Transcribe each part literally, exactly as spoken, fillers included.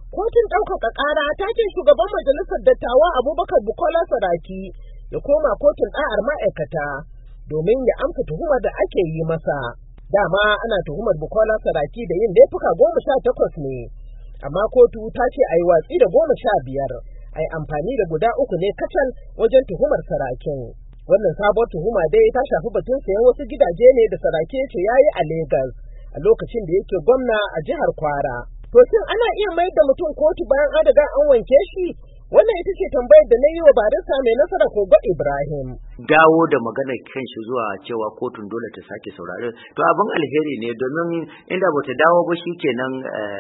Kotun ɗaukaka ƙara ta ce shugaban majalisar dattawa Abubakar Bukola Saraki ya koma kotun ɗa'ar ma'aikata domin ya amsa tuhumar da ake yi masa. Dama ana tuhumar Bukola Saraki da yin laifuka goma sha takwas ne, amma kotu ta ce a yi watsi da goma sha biyar, a yi amfani da guda uku ne kacal wajen tuhumar Sarakin. Wannan sabuwar tuhuma dai ta shafi batun sayan wasu gidaje ne da Saraki ce ya yi a Legas a lokacin da yake gwamna a jihar Kwara. To shin ana iya mayar da mutum kotu bayan an riga an wanke shi? Wannan ita ce tambayar da na yi wa barista mai nasara Kogo Ibrahim. Dawo da magana kan shi zuwa cewa kotun dole ta sake saurare to abin alheri ne, domin inda bata dawo ba shi kenan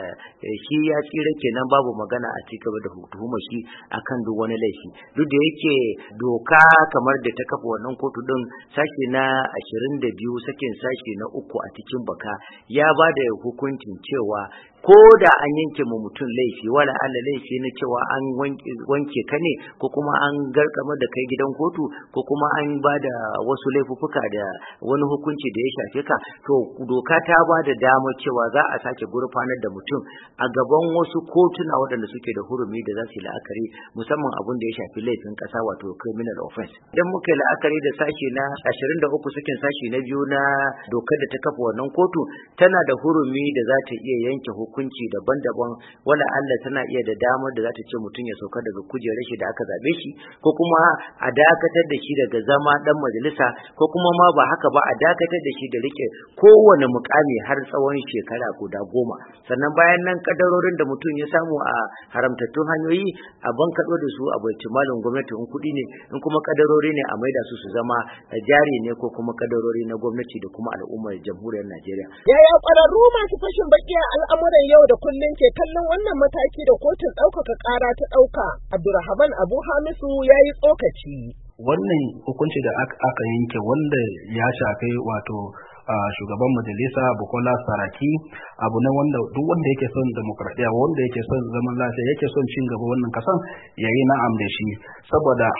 shi ya tsira kenan, babu magana a cikin da tuhumar shi akan duk wani laifi. Duk da yake doka kamar da ta kafa wannan kotu din sashi na ashirin da biyu sakin sashi na uku a cikin baka ya ba da hukuncin cewa ko da an yanke mu mutum laifi, wala Allah laifi na cewa an wanke ka ne, ko kuma an garkama da kai gidan kotu, ko kuma an ba da wasu laifuffuka da wani hukunci da ya shafe ka, to doka ta ba da damar cewa za a sake gurfanar da mutum a gaban wasu kotuna waɗanda suke da hurumi da za su yi la'akari musamman abin da ya shafi laifin ƙasa, wato criminal offense. Idan muka yi la'akari da sashi na ashirin da uku sakin sashi na biyu na dokar da ta kafa wannan kotu, tana da hurumi da za ta iya yanke hukunci daban-daban, wala Allah tana iya da damar da za ta ce mutum ya sauka daga kujerar shi da aka zabe shi, ko kuma a dakatar da shi daga zama dan majalisa, ko kuma ma ba haka ba a dakatar da shi da rike kowane mukami har tsawon shekara guda goma. Sannan bayan nan kadarorin da mutum ya samu a haramtattun hanyoyi a bankaɗo da su a baitulmalin gwamnati in kuɗi ne, in kuma kadarori ne a maida su su zama jari ne, ko kuma kadarori na gwamnati da kuma al'ummar jamhuriyar Najeriya. Yaya ƙwararru masu fashin baki a al'amuran yau da kullum ke kallon wannan mataki da kotun ɗaukaka ƙara ta ɗauka? Abdulrahman Abu Hamisu ya yi tsokaci. Wannan hukunci da aka yanke wanda ya shafi wato shugaban majalisa Bukola Saraki abu ne wanda duk wanda yake son demokradiyya, wanda yake son zaman lafiya, yake son cin gaba wannan kasan, yayi na'am da shi, saboda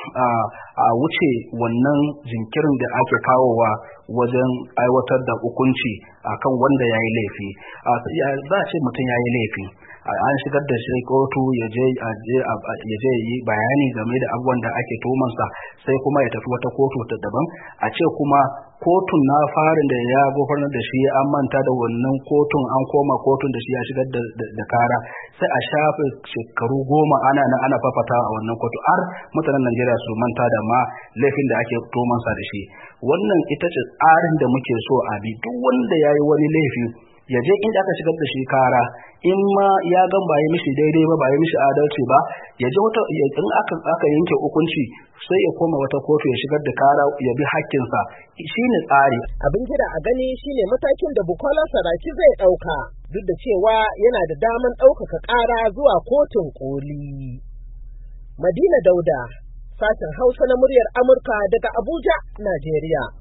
a wuce wannan jinkirin da ake kawowa wajen aiwatar da hukunci akan wanda yayi laifi. Za a ce mutum yayi laifi, an shigar da shi kotu ya je ya yi bayani game da abubuwan da ake tuhumarsa, sai kuma ya tafi wata kotu ta daban, a ce kuma kotun na farin da ya gofarnar da shi an manta da wannan kotun, an koma kotun da shi ya shigar da kara, sai a shafe shekaru goma ana na ana fafata a wannan kotu har mutanen Najeriya su manta da ma laifin da ake tuhumarsa da shi. Wannan ita ce tsarin da muke so a bi. Duk wanda ya yi wani laifi ya je inda aka shigar da shi kara, in ma ya gan ba yi mishi daidai ba, ba yi mishi adalci ba, ya je wata in aka aka yanke hukunci sai ya koma wata kotu ya shigar da kara ya bi hakkinsa. Shine tsari. Abin jira a gani shine matakin da Bukola Saraki zai ɗauka, duk da cewa yana da daman ɗaukaka ƙara zuwa kotun koli. Madina Dauda, sashen Hausa na muryar Amurka daga Abuja, Najeriya.